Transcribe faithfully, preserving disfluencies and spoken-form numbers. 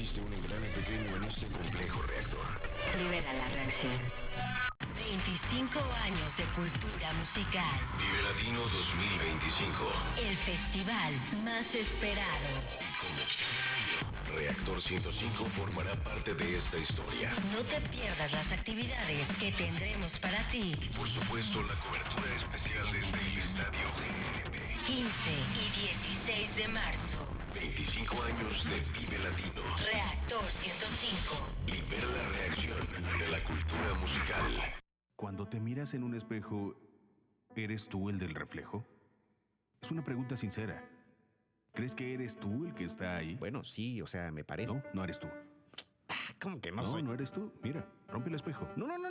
existe un engrane pequeño en este complejo reactor. Libera la reacción. veinticinco años de cultura musical. Vive Latino dos mil veinticinco. El festival más esperado. Y como cada año, Reactor ciento cinco formará parte de esta historia. No te pierdas las actividades que tendremos para ti. Y por supuesto, la cobertura especial desde el Estadio G N P. quince y dieciséis de marzo. veinticinco años de Vive Latino. Reactor ciento cinco. Libera la reacción de la cultura musical. Cuando te miras en un espejo, ¿eres tú el del reflejo? Es una pregunta sincera. ¿Crees que eres tú el que está ahí? Bueno, sí, o sea, me parece. No, no eres tú. ¿Cómo que no, No, soy? no eres tú. Mira, rompe el espejo. No, no, no.